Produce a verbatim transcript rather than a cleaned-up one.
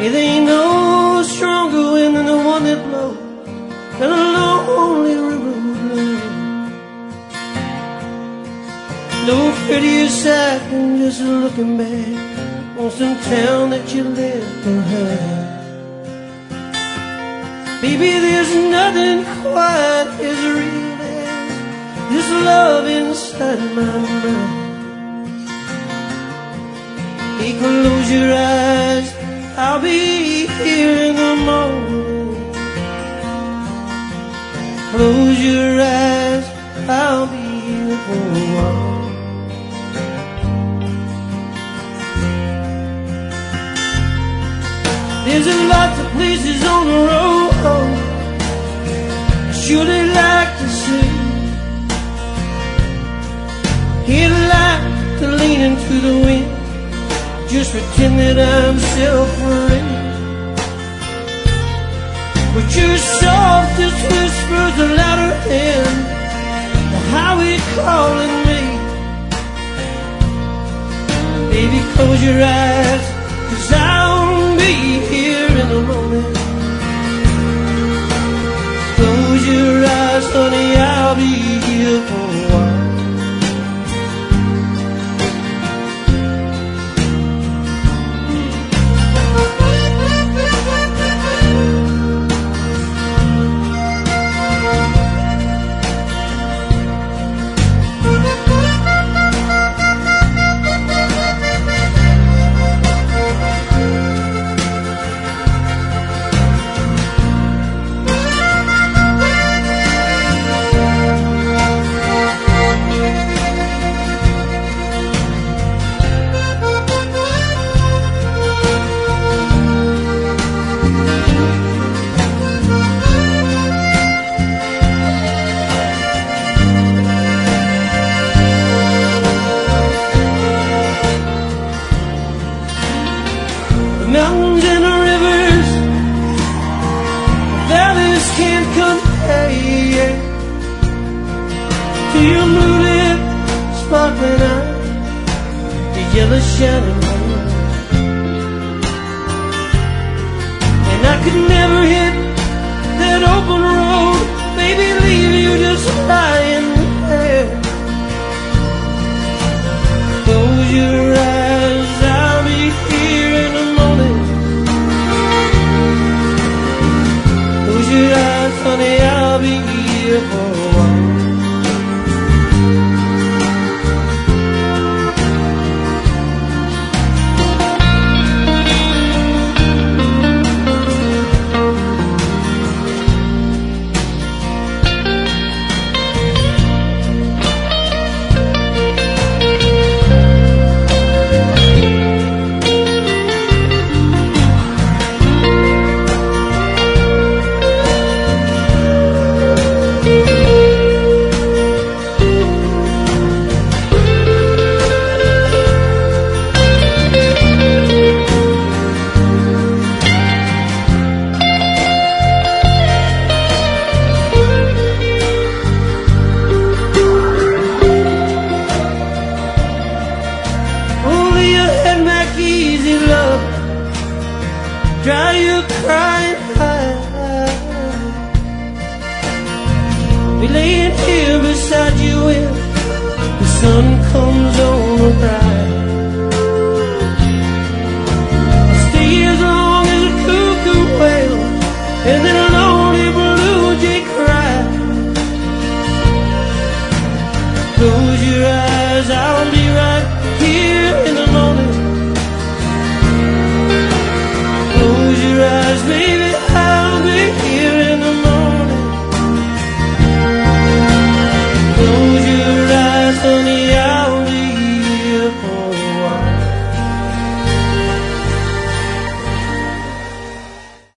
It ain't no stronger wind than the one that blows, and a lonely river would blow. No prettier sight than just looking back on some town that you left behind. Baby, there's nothing quite as real as this love inside my mind. Hey, close your eyes, I'll be here in the morning. Close your eyes, I'll be here for a while. There's a lot of places on the road I surely like to see. He'd like to lean into the wind, just pretend that I'm self-free. But your softest whispers are louder than the highway calling me. Baby, close your eyes, 'cause I'll be here in the morning. Close your eyes, honey, I'll be here for a while. Mountains and the rivers, the valleys can't compare to your blue lip, sparkling eyes, your yellow shining hair. And I could never hit